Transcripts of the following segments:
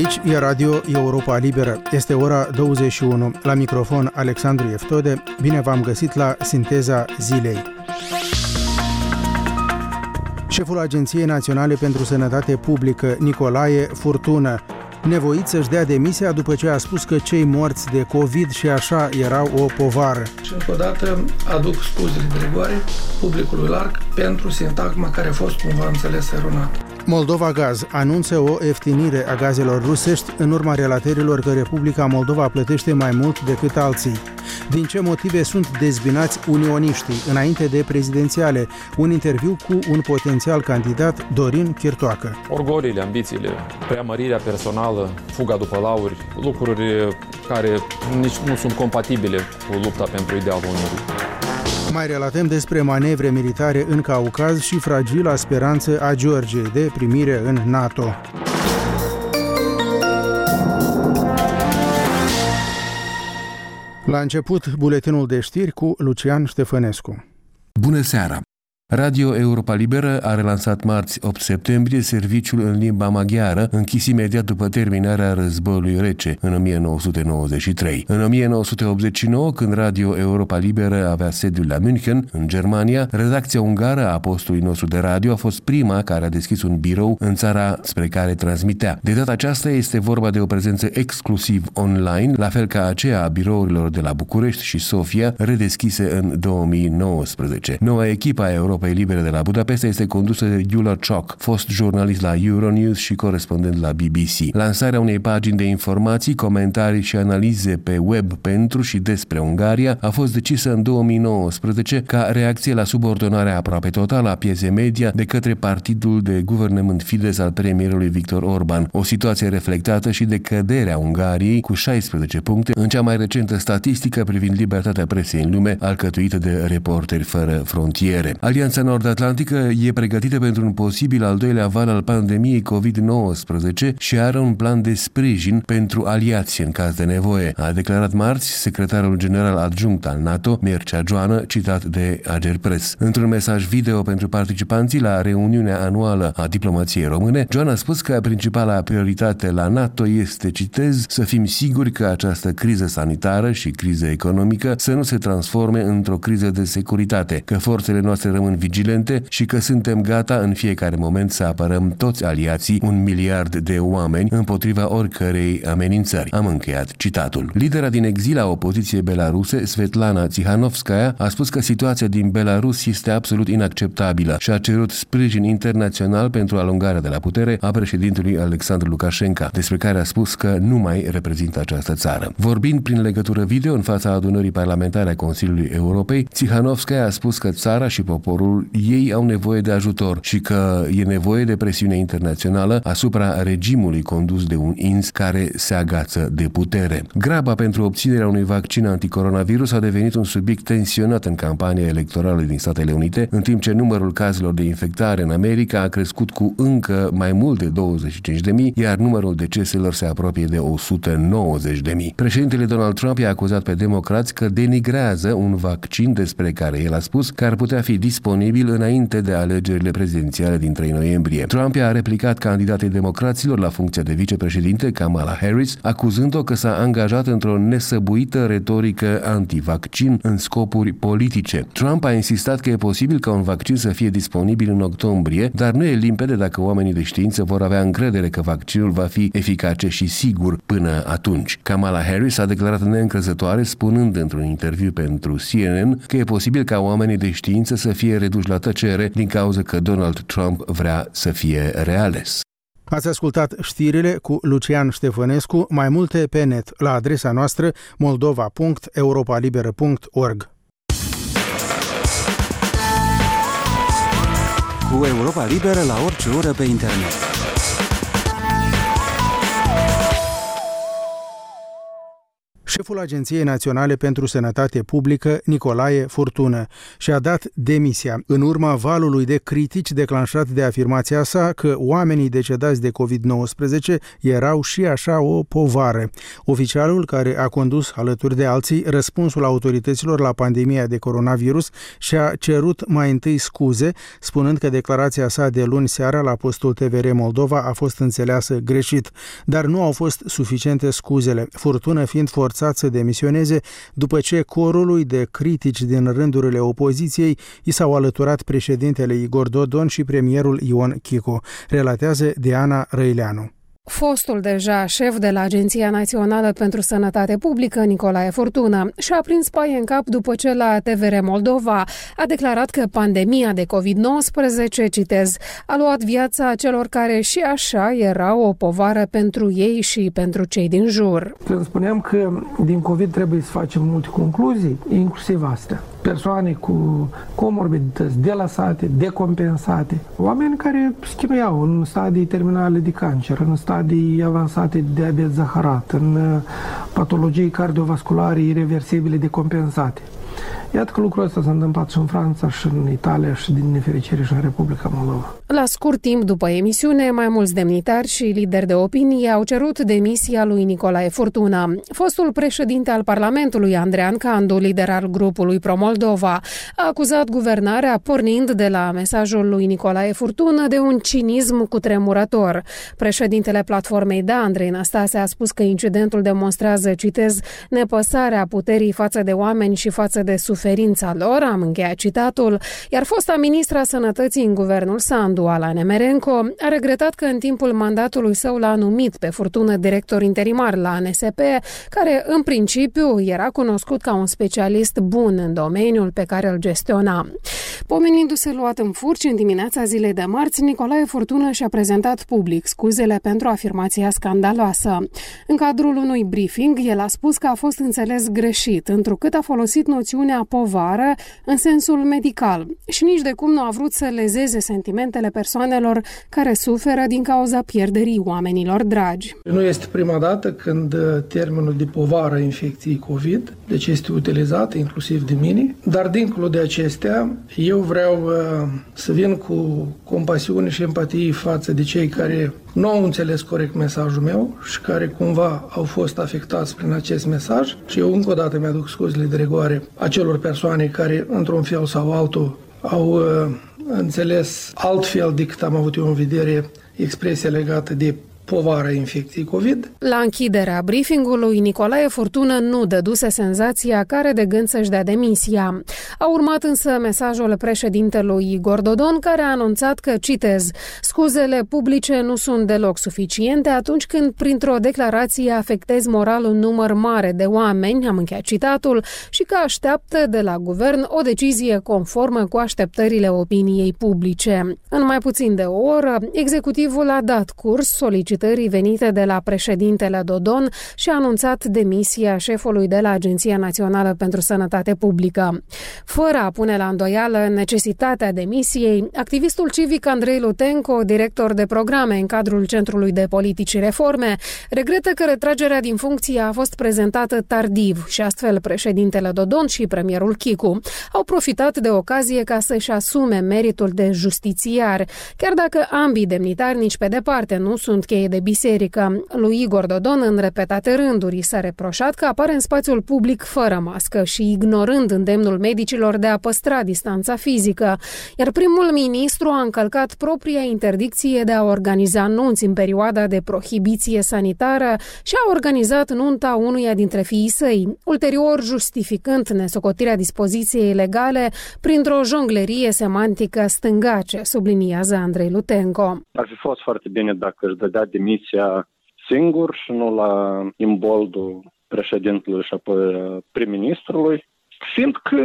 Aici e Radio Europa Liberă. Este ora 21. La microfon Alexandru Eftode. Bine v-am găsit la Sinteza Zilei. Șeful Agenției Naționale pentru Sănătate Publică, Nicolae Furtună, nevoit să-și dea demisia după ce a spus că cei morți de COVID și așa erau o povară. Și încă o dată aduc scuzele de rigoare publicului larg pentru sintagma care a fost cumva înțelesă eronat. Moldova Gaz anunță o ieftinire a gazelor rusești în urma relatărilor că Republica Moldova plătește mai mult decât alții. Din ce motive sunt dezbinați unioniștii înainte de prezidențiale? Un interviu cu un potențial candidat, Dorin Chirtoacă. Orgoliile, ambițiile, preamărirea personală, fuga după lauri, lucruri care nici nu sunt compatibile cu lupta pentru idealul Unirii. Mai relatăm despre manevre militare în Caucaz și fragila speranță a Georgiei de primire în NATO. La început, buletinul de știri cu Lucian Ștefănescu. Bună seara! Radio Europa Liberă a relansat marți 8 septembrie serviciul în limba maghiară, închis imediat după terminarea războiului rece, în 1993. În 1989, când Radio Europa Liberă avea sediul la München, în Germania, redacția ungară a postului nostru de radio a fost prima care a deschis un birou în țara spre care transmitea. De data aceasta este vorba de o prezență exclusiv online, la fel ca aceea a birourilor de la București și Sofia, redeschise în 2019. Noua echipă a Europei Libere de la Budapesta este condusă de Gyula Csok, fost jurnalist la Euronews și corespondent la BBC. Lansarea unei pagini de informații, comentarii și analize pe web pentru și despre Ungaria a fost decisă în 2019 ca reacție la subordonarea aproape totală a pieței media de către partidul de guvernământ Fidesz al premierului Viktor Orban, o situație reflectată și de căderea Ungariei cu 16 puncte în cea mai recentă statistică privind libertatea presei în lume, alcătuită de Reporteri Fără Frontiere. Alianța Nord-Atlantică e pregătită pentru un posibil al doilea val al pandemiei COVID-19 și are un plan de sprijin pentru aliați în caz de nevoie, a declarat marți secretarul general adjunct al NATO, Mircea Joană, citat de Agerpres. Într-un mesaj video pentru participanții la reuniunea anuală a diplomației române, Joană a spus că principala prioritate la NATO este, citez, să fim siguri că această criză sanitară și criză economică să nu se transforme într-o criză de securitate, că forțele noastre rămân vigilente și că suntem gata în fiecare moment să apărăm toți aliații, 1 miliard de oameni, împotriva oricărei amenințări. Am încheiat citatul. Lidera din exil a opoziției belaruse, Svetlana Tsikhanovskaya, a spus că situația din Belarus este absolut inacceptabilă și a cerut sprijin internațional pentru alungarea de la putere a președintelui Alexandru Lukashenko, despre care a spus că nu mai reprezintă această țară. Vorbind prin legătură video în fața adunării parlamentare a Consiliului Europei, Tsikhanovskaya a spus că țara și poporul ei au nevoie de ajutor și că e nevoie de presiune internațională asupra regimului condus de un ins care se agață de putere. Graba pentru obținerea unui vaccin anticoronavirus a devenit un subiect tensionat în campania electorală din Statele Unite, în timp ce numărul cazurilor de infectare în America a crescut cu încă mai mult de 25.000, iar numărul deceselor se apropie de 190.000. Președintele Donald Trump i-a acuzat pe democrați că denigrează un vaccin despre care el a spus că ar putea fi disponibil înainte de alegerile prezidențiale din 3 noiembrie. Trump a replicat candidatei democraților la funcția de vicepreședinte, Kamala Harris, acuzând-o că s-a angajat într-o nesăbuită retorică antivaccin în scopuri politice. Trump a insistat că e posibil ca un vaccin să fie disponibil în octombrie, dar nu e limpede dacă oamenii de știință vor avea încredere că vaccinul va fi eficace și sigur până atunci. Kamala Harris a declarat neîncrezătoare, spunând într-un interviu pentru CNN că e posibil ca oamenii de știință să fie reduși la tăcere din cauza că Donald Trump vrea să fie reales. Ați ascultat știrile cu Lucian Ștefănescu, mai multe pe net la adresa noastră moldova.europalibera.org. Cu Europa Liberă la orice oră pe internet. Șeful Agenției Naționale pentru Sănătate Publică, Nicolae Furtună, și-a dat demisia în urma valului de critici declanșat de afirmația sa că oamenii decedați de COVID-19 erau și așa o povară. Oficialul, care a condus alături de alții răspunsul autorităților la pandemia de coronavirus, și-a cerut mai întâi scuze, spunând că declarația sa de luni seara la postul TVR Moldova a fost înțeleasă greșit, dar nu au fost suficiente scuzele, Furtună fiind forțat să demisioneze după ce corului de critici din rândurile opoziției i s-au alăturat președintele Igor Dodon și premierul Ion Chicu, relatează Diana Răileanu. Fostul deja șef de la Agenția Națională pentru Sănătate Publică, Nicolae Furtună, și-a prins paie în cap după ce la TVR Moldova a declarat că pandemia de COVID-19, citez, a luat viața celor care și așa era o povară pentru ei și pentru cei din jur. Când spuneam că din COVID trebuie să facem multe concluzii, inclusiv astea. Persoane cu comorbidități delasate, decompensate, oameni care se chinuiau în stadii terminale de cancer, în stadii avansate de diabet zaharat, în patologii cardiovasculare irreversibile decompensate. Iată că lucrul ăsta s-a întâmplat și în Franța, și în Italia, și din nefericire și în Republica Moldova. La scurt timp după emisiune, mai mulți demnitari și lideri de opinie au cerut demisia lui Nicolae Furtună. Fostul președinte al Parlamentului, Andrean Candu, lider al grupului Pro-Moldova, a acuzat guvernarea, pornind de la mesajul lui Nicolae Furtună, de un cinism cutremurător. Președintele platformei Da, Andrei Năstase, a spus că incidentul demonstrează, citez, nepăsarea puterii față de oameni și față de suferința lor, am încheiat citatul, iar fosta ministra Sănătății în guvernul Sandu, Ala Nemerenco, a regretat că în timpul mandatului său l-a numit pe Furtună director interimar la ANSP, care în principiu era cunoscut ca un specialist bun în domeniul pe care îl gestiona. Pomenindu-se luat în furci în dimineața zilei de marți, Nicolae Furtună și-a prezentat public scuzele pentru afirmația scandaloasă. În cadrul unui briefing, el a spus că a fost înțeles greșit, întrucât a folosit noțiunea povară în sensul medical și nici de cum nu a vrut să lezeze sentimentele persoanelor care suferă din cauza pierderii oamenilor dragi. Nu este prima dată când termenul de povară infecției COVID, deci este utilizat inclusiv de mine, dar dincolo de acestea, eu vreau să vin cu compasiune și empatie față de cei care nu au înțeles corect mesajul meu și care cumva au fost afectați prin acest mesaj și eu încă o dată mi-aduc scuzele de rigoare acelor persoane care într-un fel sau altul au înțeles altfel decât am avut eu în vedere expresia legată de povara infecției COVID. La închiderea briefingului, Nicolae Furtună nu dăduse senzația care de gând să-și dea demisia. A urmat însă mesajul președintelui Igor Dodon, care a anunțat că, citez, scuzele publice nu sunt deloc suficiente atunci când printr-o declarație afectezi moral un număr mare de oameni, am încheiat citatul, și că așteaptă de la guvern o decizie conformă cu așteptările opiniei publice. În mai puțin de o oră, executivul a dat curs solicitării venite de la președintele Dodon și a anunțat demisia șefului de la Agenția Națională pentru Sănătate Publică. Fără a pune la îndoială necesitatea demisiei, activistul civic Andrei Lutenco, director de programe în cadrul Centrului de Politici și Reforme, regretă că retragerea din funcție a fost prezentată tardiv și astfel președintele Dodon și premierul Chicu au profitat de ocazie ca să-și asume meritul de justițiar, chiar dacă ambii demnitari nici pe departe nu sunt cheie de biserică. Lui Igor Dodon, în repetate rânduri, s-a reproșat că apare în spațiul public fără mască și ignorând îndemnul medicilor de a păstra distanța fizică, iar primul ministru a încălcat propria interdicție de a organiza nunți în perioada de prohibiție sanitară și a organizat nunta unuia dintre fiii săi, ulterior justificând nesocotirea dispoziției legale printr-o jonglerie semantică stângace, subliniază Andrei Lutenco. Ar fi fost foarte bine dacă își dădea demisia singur și nu la imboldul președintelui și apoi prim-ministrului, fiindcă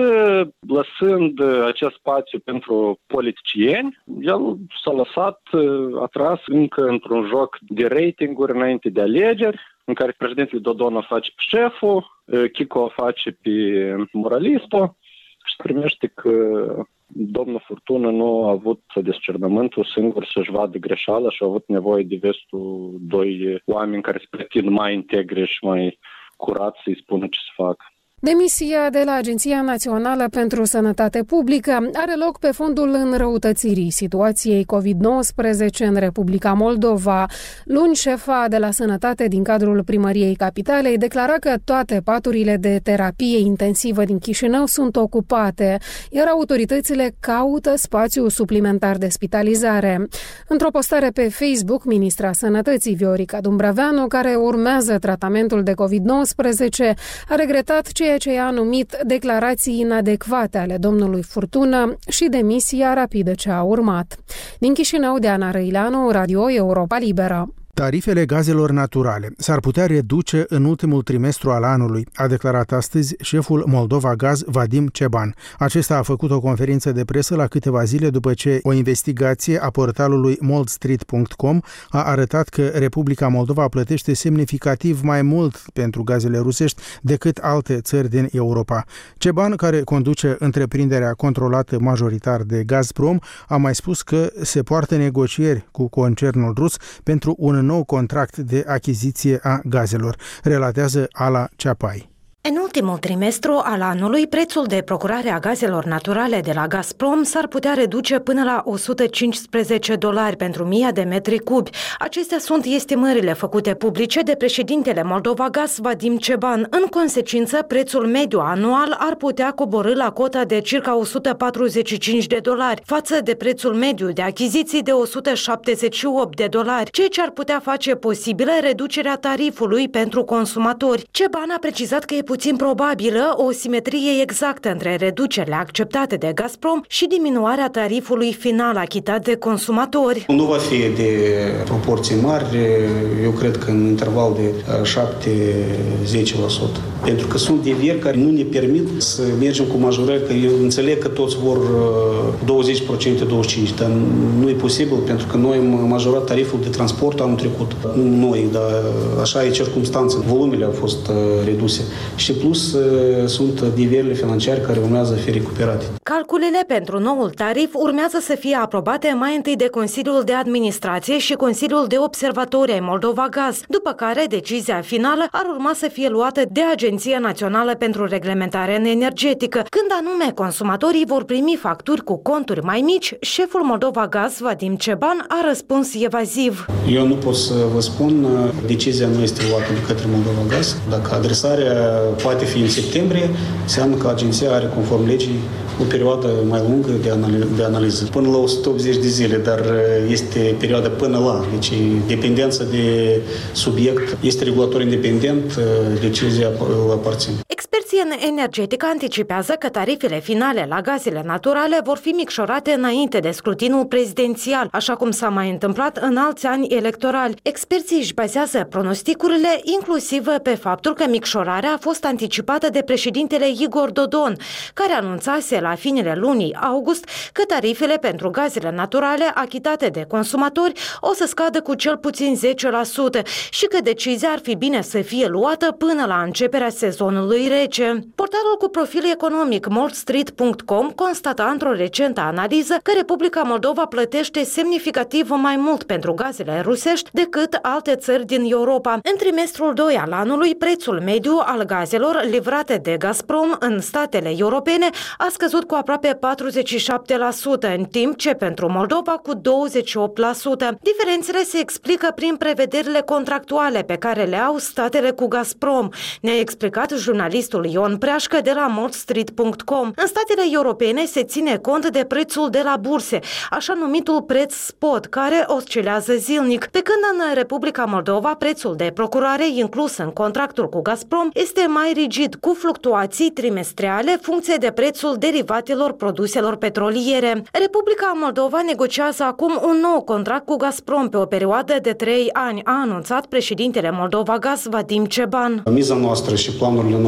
lăsând acest spațiu pentru politicieni, el s-a lăsat atras încă într-un joc de ratinguri înainte de alegeri, în care președintele Dodon o face pe șeful, Chico o face pe moralistul și primește că domnul Furtună nu a avut discernământul singur să-și vadă greșeala și a avut nevoie de vestul doi oameni care se pretind mai integri și mai curat să-i spună ce să facă. Demisia de la Agenția Națională pentru Sănătate Publică are loc pe fondul înrăutățirii situației COVID-19 în Republica Moldova. Luni, șefa de la Sănătate din cadrul Primăriei Capitalei declara că toate paturile de terapie intensivă din Chișinău sunt ocupate, iar autoritățile caută spațiu suplimentar de spitalizare. Într-o postare pe Facebook, ministra Sănătății Viorica Dumbrăveanu, care urmează tratamentul de COVID-19, a regretat ceea ce i-a numit declarații inadecvate ale domnului Furtună și demisia rapidă ce a urmat. Din Chișinău, Diana Răileanu, Radio Europa Liberă. Tarifele gazelor naturale s-ar putea reduce în ultimul trimestru al anului, a declarat astăzi șeful Moldova Gaz, Vadim Ceban. Acesta a făcut o conferință de presă la câteva zile după ce o investigație a portalului moldstreet.com a arătat că Republica Moldova plătește semnificativ mai mult pentru gazele rusești decât alte țări din Europa. Ceban, care conduce întreprinderea controlată majoritar de Gazprom, a mai spus că se poartă negocieri cu concernul rus pentru un nou contract de achiziție a gazelor, relatează Ala Ceapai. În ultimul trimestru al anului, prețul de procurare a gazelor naturale de la Gazprom s-ar putea reduce până la $115 pentru 1000 de metri cubi. Acestea sunt estimările făcute publice de președintele Moldova Gaz, Vadim Ceban. În consecință, prețul mediu anual ar putea coborî la cota de circa $145, față de prețul mediu de achiziții de $178, ceea ce ar putea face posibilă reducerea tarifului pentru consumatori. Ceban a precizat că e puțin probabilă o simetrie exactă între reducerile acceptate de Gazprom și diminuarea tarifului final achitat de consumatori. Nu va fi de proporții mari, eu cred că în interval de 7-10%. Pentru că sunt devieri care nu ne permit să mergem cu majorări, că eu înțeleg că toți vor 20%, 25%, dar nu e posibil pentru că noi am majorat tariful de transport anul trecut. Nu noi, dar așa e circumstanța. Volumele au fost reduse. Și plus sunt diverile financiare care urmează să fie recuperate. Calculele pentru noul tarif urmează să fie aprobate mai întâi de Consiliul de Administrație și Consiliul de Observatori ai Moldova Gaz, după care decizia finală ar urma să fie luată de Agenția Națională pentru Reglementare Energetică. Când anume consumatorii vor primi facturi cu conturi mai mici, șeful Moldova Gaz, Vadim Ceban, a răspuns evaziv. Eu nu pot să vă spun, decizia nu este luată de către Moldova Gaz. Dacă adresarea poate fi în septembrie, înseamnă că agenția are, conform legii, o perioadă mai lungă de analiză. Până la 180 de zile, dar este perioada până la. Deci, dependența de subiect este regulator independent, decizia îl aparține. Experții în energetică anticipează că tarifele finale la gazele naturale vor fi micșorate înainte de scrutinul prezidențial, așa cum s-a mai întâmplat în alți ani electorali. Experții își bazează pronosticurile inclusiv pe faptul că micșorarea a fost anticipată de președintele Igor Dodon, care anunțase la finele lunii august că tarifele pentru gazele naturale achitate de consumatori o să scadă cu cel puțin 10% și că decizia ar fi bine să fie luată până la începerea sezonului rece. Portalul cu profil economic moldstreet.com constata într-o recentă analiză că Republica Moldova plătește semnificativ mai mult pentru gazele rusești decât alte țări din Europa. În trimestrul 2 al anului, prețul mediu al gazelor livrate de Gazprom în statele europene a scăzut cu aproape 47%, în timp ce pentru Moldova cu 28%. Diferențele se explică prin prevederile contractuale pe care le au statele cu Gazprom, ne-a explicat jurnalistul Ion Preașcă de la moldstreet.com. În statele europene se ține cont de prețul de la burse, așa numitul preț spot, care oscilează zilnic, pe când în Republica Moldova prețul de procurare inclus în contractul cu Gazprom este mai rigid, cu fluctuații trimestriale funcție de prețul derivatelor produselor petroliere. Republica Moldova negociază acum un nou contract cu Gazprom pe o perioadă de 3 ani, a anunțat președintele Moldova Gaz, Vadim Ceban. Miza noastră și planurile noastre sunt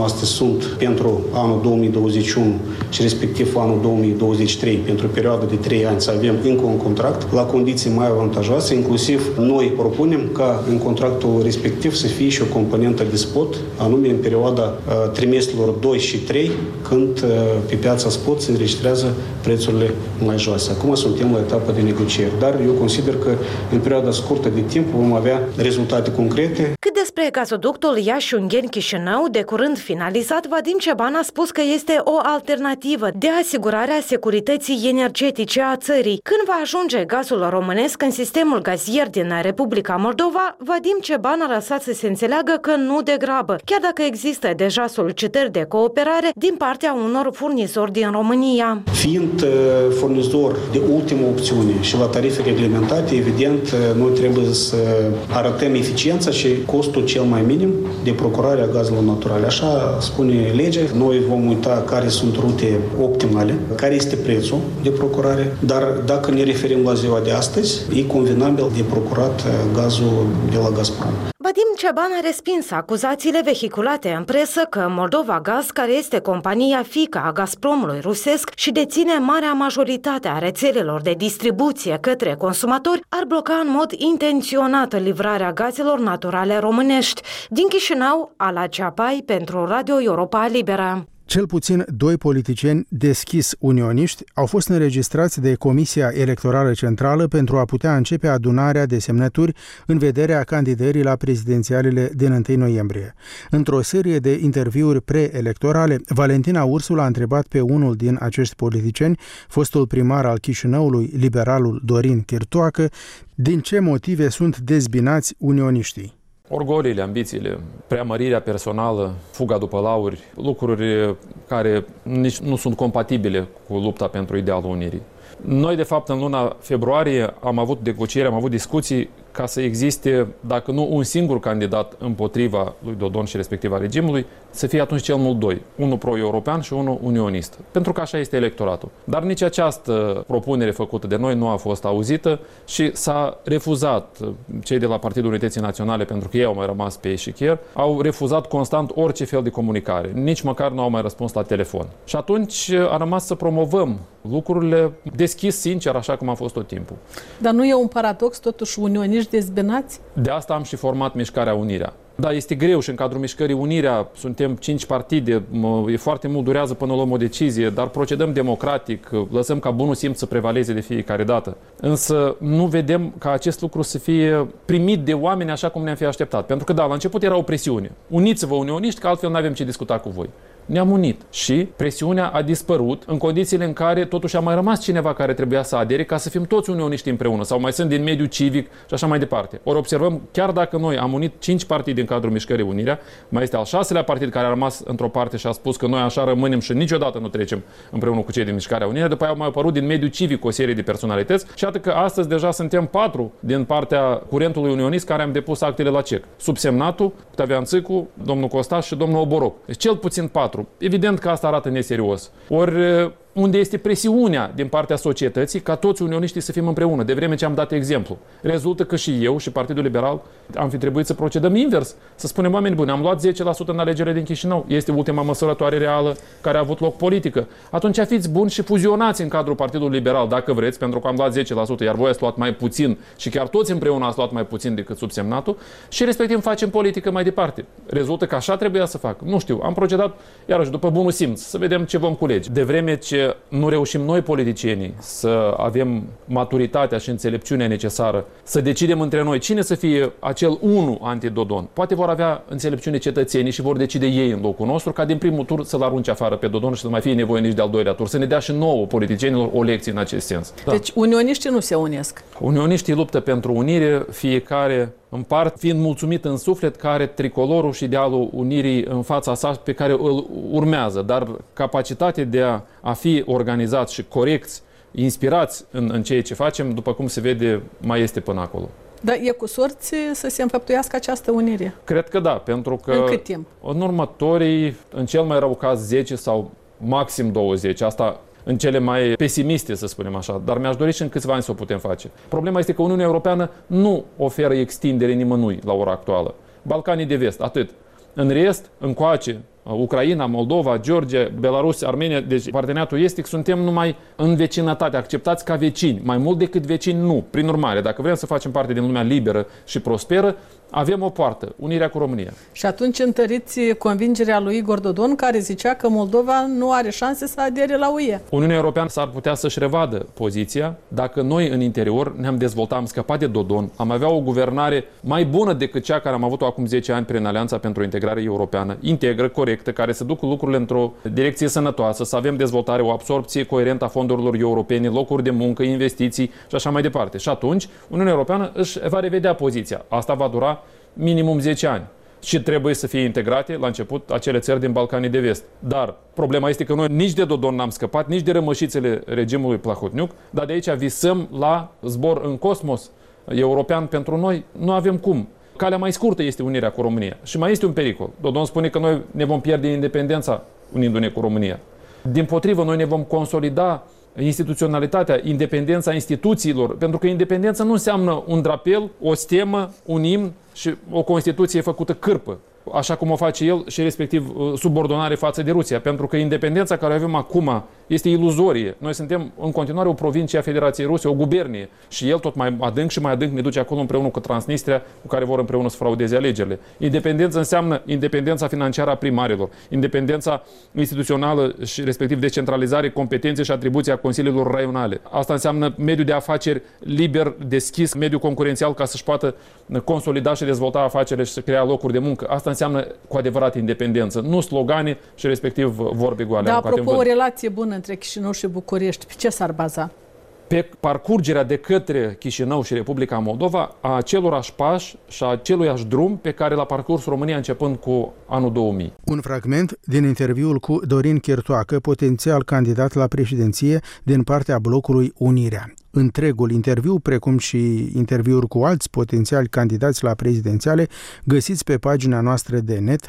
sunt pentru anul 2021 și respectiv anul 2023, pentru o perioadă de 3 ani, să avem încă un contract la condiții mai avantajoase. Inclusiv noi propunem ca în contractul respectiv să fie și o componentă de spot, anume în perioada trimestrelor 2 și 3, când pe piața spot se înregistrează prețurile mai joase. Acum suntem la etapa de negocieri, dar eu consider că în perioada scurtă de timp vom avea rezultate concrete. Cât despre gazoductul Iași-Ungheni-Chișinău, de curând finalizat, Vadim Ceban a spus că este o alternativă de asigurare a securității energetice a țării. Când va ajunge gazul românesc în sistemul gazier din Republica Moldova, Vadim Ceban a lăsat să se înțeleagă că nu de grabă, chiar dacă există deja solicitări de cooperare din partea unor furnizori din România. Fiind furnizor de ultimă opțiune și la tarife reglementate, evident, noi trebuie să arătăm eficiența și costul cel mai minim de procurare a gazelor naturale. Așa spune legea. Noi vom uita care sunt rute optimale, care este prețul de procurare, dar dacă ne referim la ziua de astăzi, e convenabil de procurat gazul de la Gazprom. Vadim Ceban a respins acuzațiile vehiculate în presă că Moldova Gaz, care este compania fiică a Gazpromului rusesc și deține marea majoritate a rețelelor de distribuție către consumatori, ar bloca în mod intenționat livrarea gazelor naturale românești. Din Chișinău, Ala Ceapai pentru Radio Europa Liberă. Cel puțin 2 politicieni deschis unioniști au fost înregistrați de Comisia Electorală Centrală pentru a putea începe adunarea de semnături în vederea candidării la prezidențialele din 1 noiembrie. Într-o serie de interviuri preelectorale, Valentina Ursul a întrebat pe unul din acești politicieni, fostul primar al Chișinăului, liberalul Dorin Chirtoacă, din ce motive sunt dezbinați unioniștii. Orgoliile, ambițiile, preamărirea personală, fuga după lauri, lucruri care nici nu sunt compatibile cu lupta pentru idealul unirii. Noi, de fapt, în luna februarie am avut negocieri, am avut discuții ca să existe, dacă nu un singur candidat împotriva lui Dodon și respectiva regimului, să fie atunci cel mult 2, unul pro-european și unul unionist. Pentru că așa este electoratul. Dar nici această propunere făcută de noi nu a fost auzită și s-a refuzat. Cei de la Partidul Unității Naționale, pentru că ei au mai rămas pe eșichier, au refuzat constant orice fel de comunicare. Nici măcar nu au mai răspuns la telefon. Și atunci a rămas să promovăm lucrurile deschis, sincer, așa cum a fost tot timpul. Dar nu e un paradox, totuși, unioniști dezbinați? De asta am și format Mișcarea Unirea. Da, este greu și în cadrul Mișcării Unirea suntem 5 partide, e foarte mult, durează până luăm o decizie, dar procedăm democratic, lăsăm ca bunul simț să prevaleze de fiecare dată. Însă nu vedem ca acest lucru să fie primit de oameni așa cum ne-am fi așteptat. Pentru că da, la început era o presiune. Uniți-vă unioniști, că altfel nu avem ce discuta cu voi. Ne-am unit și presiunea a dispărut în condițiile în care totuși a mai rămas cineva care trebuia să adere ca să fim toți unioniști împreună sau mai sunt din mediul civic și așa mai departe. Ori observăm, chiar dacă noi am unit 5 partide în cadrul Mișcării Unirea, mai este al 6-lea partid care a rămas într-o parte și a spus că noi așa rămânem și niciodată nu trecem împreună cu cei din Mișcarea Unirea. După aia au mai apărut din mediul civic o serie de personalități și iată că astăzi deja suntem 4 din partea curentului unionist care am depus actele la CEC. Subsemnatul, Octavian Țâcu, domnul Costaș și domnul Oboroc. Deci cel puțin 4. Evident că asta arată neserios. Ori unde este presiunea din partea societății ca toți unioniștii să fim împreună, de vreme ce am dat exemplu. Rezultă că și eu și Partidul Liberal am fi trebuit să procedăm invers. Să spunem, oameni buni, am luat 10% în alegerile din Chișinău. Este ultima măsurătoare reală care a avut loc politică. Atunci fiți buni și fuzionați în cadrul Partidului Liberal, dacă vreți, pentru că am luat 10%, iar voi ați luat mai puțin și chiar toți împreună ați luat mai puțin decât subsemnatul și respectiv facem politică mai departe. Rezultă că așa trebuia să fac. Nu știu, am procedat iarăși după bunul simț, să vedem ce vom culege. De vreme ce nu reușim noi, politicienii, să avem maturitatea și înțelepciunea necesară, să decidem între noi cine să fie acel 1 anti-Dodon. Poate vor avea înțelepciune cetățenii și vor decide ei în locul nostru ca din primul tur să-l arunce afară pe Dodon și să nu mai fie nevoie nici de-al doilea tur. Să ne dea și nouă politicienilor o lecție în acest sens. Da. Deci unioniștii nu se unesc. Unioniștii luptă pentru unire, fiecare în part fiind mulțumit în suflet că are tricolorul și idealul unirii în fața sa pe care îl urmează, dar capacitatea de a fi organizați și corecți, inspirați în ceea ce facem, după cum se vede, mai este până acolo. Dar e cu sorți să se înfăptuiască această unire? Cred că da, pentru că în cât timp? În următorii, în cel mai rău caz, 10 sau maxim 20. Asta în cele mai pesimiste, să spunem așa, dar mi-aș dori și în câțiva ani să o putem face. Problema este că Uniunea Europeană nu oferă extindere nimănui la ora actuală. Balcanii de vest, atât. În rest, încoace, Ucraina, Moldova, Georgia, Belarus, Armenia, deci parteneriatul estic, suntem numai în vecinătate, acceptați ca vecini, mai mult decât vecini nu. Prin urmare, dacă vrem să facem parte din lumea liberă și prosperă, avem o poartă, unirea cu România. Și atunci întăriți convingerea lui Igor Dodon, care zicea că Moldova nu are șanse să adere la UE. Uniunea Europeană s-ar putea să-și revadă poziția dacă noi în interior ne-am dezvoltat, am scăpat de Dodon, am avea o guvernare mai bună decât cea care am avut-o acum 10 ani prin Alianța pentru Integrare Europeană, integră, corectă, care să ducă lucrurile într-o direcție sănătoasă, să avem dezvoltare, o absorbție coerentă a fondurilor europene, locuri de muncă, investiții și așa mai departe. Și atunci Uniunea Europeană își va revedea poziția. Asta va dura minimum 10 ani. Și trebuie să fie integrate la început acele țări din Balcanii de Vest. Dar problema este că noi nici de Dodon n-am scăpat, nici de rămășițele regimului Plahotniuc, dar de aici visăm la zbor în cosmos european pentru noi. Nu avem cum. Calea mai scurtă este unirea cu România. Și mai este un pericol. Dodon spune că noi ne vom pierde independența unindu-ne cu România. Dimpotrivă, noi ne vom consolida instituționalitatea, independența instituțiilor, pentru că independența nu înseamnă un drapel, o stemă, un imn și o Constituție făcută cârpă, așa cum o face el și respectiv subordonare față de Rusia, pentru că independența care o avem acum este iluzorie. Noi suntem în continuare o provincie a Federației Ruse, o gubernie și el tot mai adânc și mai adânc ne duce acolo împreună cu Transnistria, cu care vor împreună să fraudeze alegerile. Independența înseamnă independența financiară a primarilor, independența instituțională și respectiv decentralizare, competențe și atribuții a consiliilor raionale. Asta înseamnă mediul de afaceri liber, deschis, mediu concurențial ca să-și poată consolida și dezvolta afacerile și să crea locuri de muncă. Asta înseamnă cu adevărat independență, nu slogane și respectiv vorbe goale. Da, apropo, o relație bună între Chișinău și București, pe ce s-ar baza? Pe parcurgerea de către Chișinău și Republica Moldova a acelorași pași și a aceluiași drum pe care l-a parcurs România începând cu anul 2000. Un fragment din interviul cu Dorin Chertoacă, potențial candidat la președinție din partea blocului Unirea. Întregul interviu, precum și interviuri cu alți potențiali candidați la prezidențiale, găsiți pe pagina noastră de net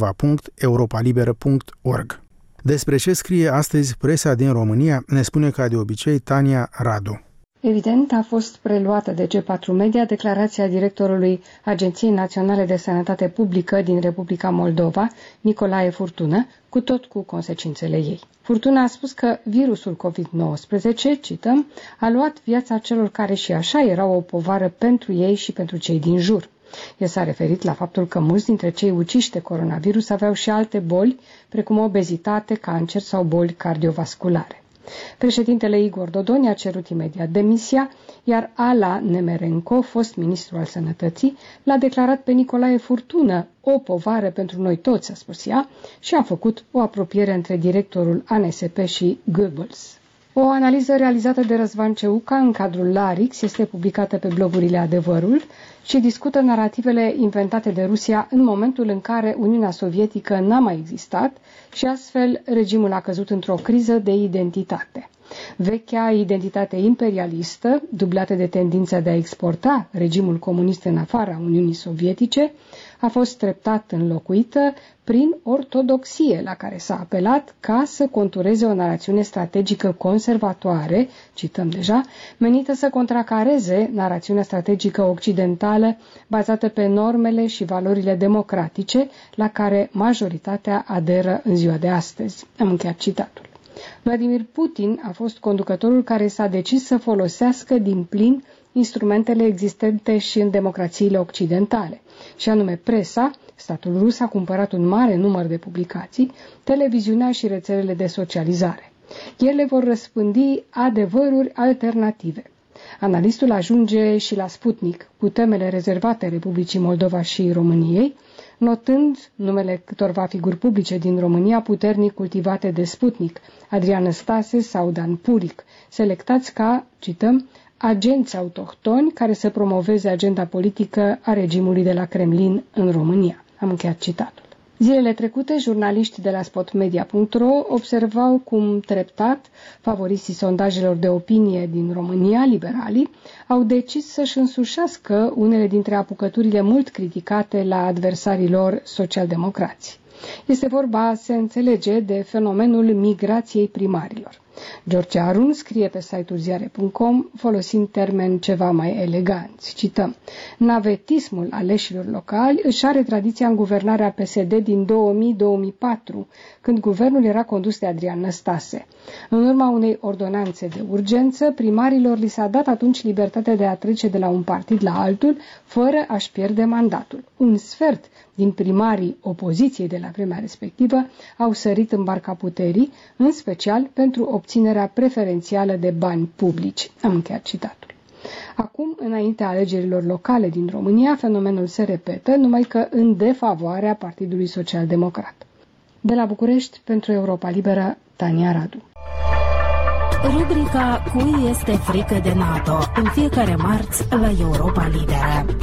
moldova.europalibera.org. Despre ce scrie astăzi presa din România, ne spune ca de obicei Tania Radu. Evident, a fost preluată de G4 Media declarația directorului Agenției Naționale de Sănătate Publică din Republica Moldova, Nicolae Furtună, cu consecințele ei. Furtună a spus că virusul COVID-19, cităm, a luat viața celor care și așa erau o povară pentru ei și pentru cei din jur. El s-a referit la faptul că mulți dintre cei uciși de coronavirus aveau și alte boli, precum obezitate, cancer sau boli cardiovasculare. Președintele Igor Dodon i-a cerut imediat demisia, iar Ala Nemerenko, fost ministru al sănătății, l-a declarat pe Nicolae Furtună o povară pentru noi toți, a spus ea, și a făcut o apropiere între directorul ANSP și Goebbels. O analiză realizată de Răzvan Ceuca în cadrul Larix este publicată pe blogurile Adevărul și discută narativele inventate de Rusia în momentul în care Uniunea Sovietică n-a mai existat și astfel regimul a căzut într-o criză de identitate. Vechea identitate imperialistă, dublată de tendința de a exporta regimul comunist în afara Uniunii Sovietice, a fost treptat înlocuită prin ortodoxie, la care s-a apelat ca să contureze o narațiune strategică conservatoare, cităm deja, menită să contracareze narațiunea strategică occidentală bazată pe normele și valorile democratice la care majoritatea aderă în ziua de astăzi. Am încheiat citatul. Vladimir Putin a fost conducătorul care s-a decis să folosească din plin instrumentele existente și în democrațiile occidentale, și anume presa. Statul rus a cumpărat un mare număr de publicații, televiziunea și rețelele de socializare. Ele vor răspândi adevăruri alternative. Analistul ajunge și la Sputnik, cu temele rezervate Republicii Moldova și României, notând numele câtorva figuri publice din România puternic cultivate de Sputnik, Adrian Năstase sau Dan Puric, selectați ca, cităm, agenți autohtoni care să promoveze agenda politică a regimului de la Kremlin în România. Am încheiat citatul. Zilele trecute, jurnaliști de la spotmedia.ro observau cum treptat favoriții sondajelor de opinie din România, liberalii, au decis să-și însușească unele dintre apucăturile mult criticate la adversarii lor socialdemocrați. Este vorba, se înțelege, de fenomenul migrației primarilor. George Arun scrie pe site-ul ziare.com folosind termeni ceva mai eleganți. Cităm: navetismul aleșilor locali își are tradiția în guvernarea PSD din 2000-2004, când guvernul era condus de Adrian Năstase. În urma unei ordonanțe de urgență, primarilor li s-a dat atunci libertatea de a trece de la un partid la altul, fără a-și pierde mandatul. Un sfert din primarii opoziției de la vremea respectivă au sărit în barca puterii, în special pentru obținerea preferențială de bani publici. Am încheiat citatul. Acum, înaintea alegerilor locale din România, fenomenul se repetă, numai că în defavoarea Partidului Social Democrat. De la București, pentru Europa Liberă, Tania Radu. Rubrica Cui este frică de NATO? În fiecare marți la Europa Liberă.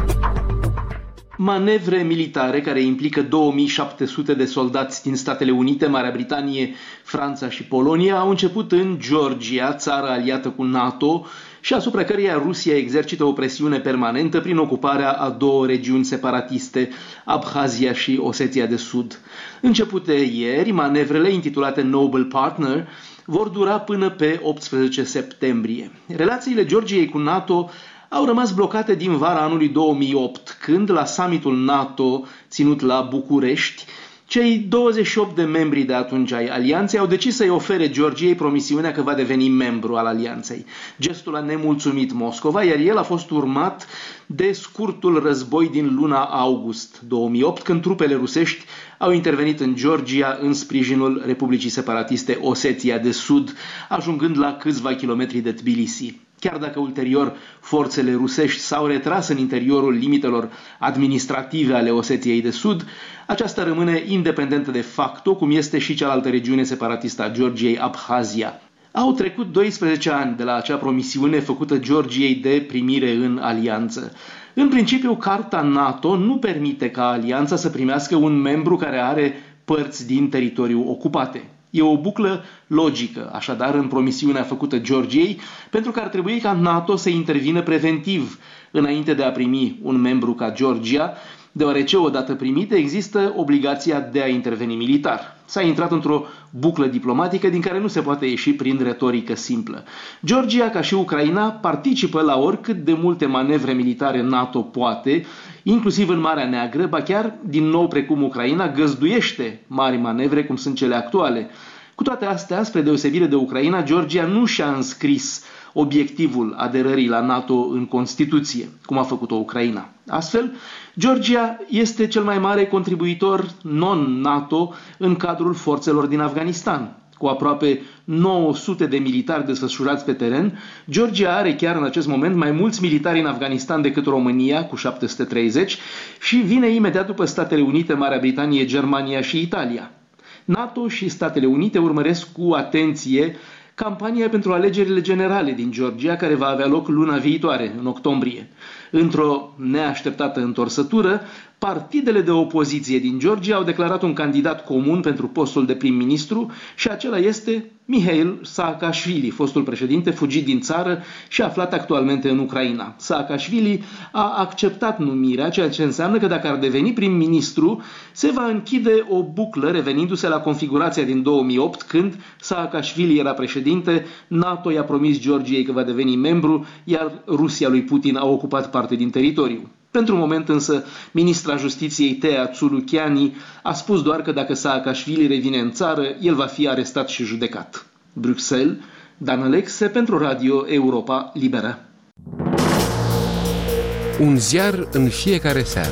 Manevre militare care implică 2700 de soldați din Statele Unite, Marea Britanie, Franța și Polonia au început în Georgia, țară aliată cu NATO, și asupra căreia Rusia exercită o presiune permanentă prin ocuparea a două regiuni separatiste, Abhazia și Osetia de Sud. Începute ieri, manevrele intitulate Noble Partner vor dura până pe 18 septembrie. Relațiile Georgiei cu NATO au rămas blocate din vara anului 2008, când, la summitul NATO ținut la București, cei 28 de membri de atunci ai alianței au decis să-i ofere Georgiei promisiunea că va deveni membru al alianței. Gestul a nemulțumit Moscova, iar el a fost urmat de scurtul război din luna august 2008, când trupele rusești au intervenit în Georgia în sprijinul Republicii Separatiste Osetia de Sud, ajungând la câțiva kilometri de Tbilisi. Chiar dacă ulterior forțele rusești s-au retras în interiorul limitelor administrative ale Osetiei de Sud, aceasta rămâne independentă de facto, cum este și cealaltă regiune separatistă a Georgiei, Abhazia. Au trecut 12 ani de la acea promisiune făcută Georgiei de primire în alianță. În principiu, Carta NATO nu permite ca alianța să primească un membru care are părți din teritoriu ocupate. E o buclă logică, așadar, în promisiunea făcută Georgiei, pentru că ar trebui ca NATO să intervină preventiv înainte de a primi un membru ca Georgia, deoarece, odată primite, există obligația de a interveni militar. S-a intrat într-o buclă diplomatică din care nu se poate ieși prin retorică simplă. Georgia, ca și Ucraina, participă la oricât de multe manevre militare NATO poate, inclusiv în Marea Neagră, ba chiar, din nou precum Ucraina, găzduiește mari manevre cum sunt cele actuale. Cu toate astea, spre deosebire de Ucraina, Georgia nu și-a înscris obiectivul aderării la NATO în Constituție, cum a făcut-o Ucraina. Astfel, Georgia este cel mai mare contribuitor non-NATO în cadrul forțelor din Afganistan. Cu aproape 900 de militari desfășurați pe teren, Georgia are chiar în acest moment mai mulți militari în Afganistan decât România, cu 730, și vine imediat după Statele Unite, Marea Britanie, Germania și Italia. NATO și Statele Unite urmăresc cu atenție campania pentru alegerile generale din Georgia, care va avea loc luna viitoare, în octombrie. Într-o neașteptată întorsătură, partidele de opoziție din Georgia au declarat un candidat comun pentru postul de prim-ministru și acela este Mihail Saakashvili, fostul președinte fugit din țară și aflat actualmente în Ucraina. Saakashvili a acceptat numirea, ceea ce înseamnă că dacă ar deveni prim-ministru, se va închide o buclă revenindu-se la configurația din 2008, când Saakashvili era președinte, NATO i-a promis Georgiei că va deveni membru, iar Rusia lui Putin a ocupat parte din teritoriu. Pentru moment însă, ministra Justiției Tea Tsulukiani a spus doar că dacă Saakashvili revine în țară, el va fi arestat și judecat. Bruxelles, Dan Alexe pentru Radio Europa Liberă. Un ziar în fiecare seară.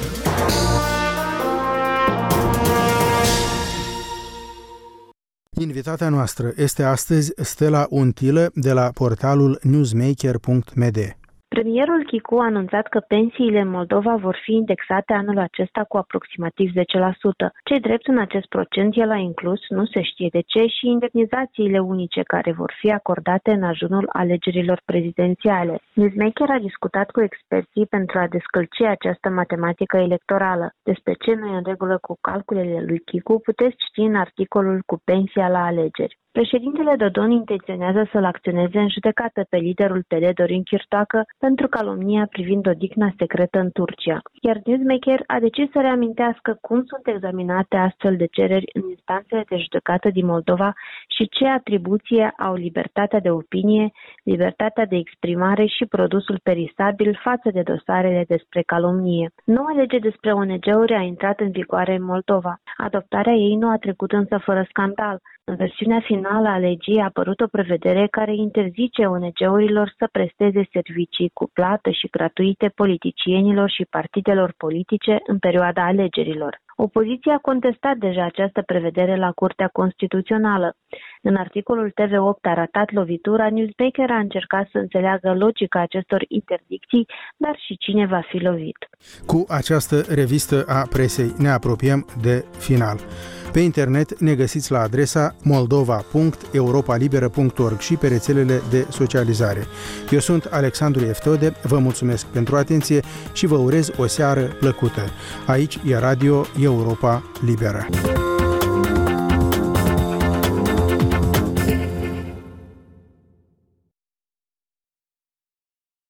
Invitata noastră este astăzi Stella Untilă de la portalul newsmaker.md. Premierul Chicu a anunțat că pensiile în Moldova vor fi indexate anul acesta cu aproximativ 10%. Ce-i drept în acest procent el a inclus, nu se știe de ce, și indemnizațiile unice care vor fi acordate în ajunul alegerilor prezidențiale. Newsmaker a discutat cu experții pentru a descălci această matematică electorală. Despre ce nu e în regulă cu calculele lui Chicu puteți citi în articolul cu pensia la alegeri. Președintele Dodon intenționează să-l acționeze în judecată pe liderul PD Dorin Chirtoacă pentru calomnia privind odihna secretă în Turcia. Iar Newsmaker a decis să reamintească cum sunt examinate astfel de cereri în instanțele de judecată din Moldova și ce atribuție au libertatea de opinie, libertatea de exprimare și produsul perisabil față de dosarele despre calomnie. Noua lege despre ONG-uri a intrat în vigoare în Moldova. Adoptarea ei nu a trecut însă fără scandal. În versiunea finală a legii a apărut o prevedere care interzice ONG-urilor să presteze servicii cu plată și gratuite politicienilor și partidelor politice în perioada alegerilor. Opoziția a contestat deja această prevedere la Curtea Constituțională. În articolul TV8 arătat lovitura, Newsmaker a încercat să înțeleagă logica acestor interdicții, dar și cine va fi lovit. Cu această revistă a presei ne apropiem de final. Pe internet ne găsiți la adresa moldova.europalibera.org și pe rețelele de socializare. Eu sunt Alexandru Eftode, vă mulțumesc pentru atenție și vă urez o seară plăcută. Aici e Radio Europa Liberă.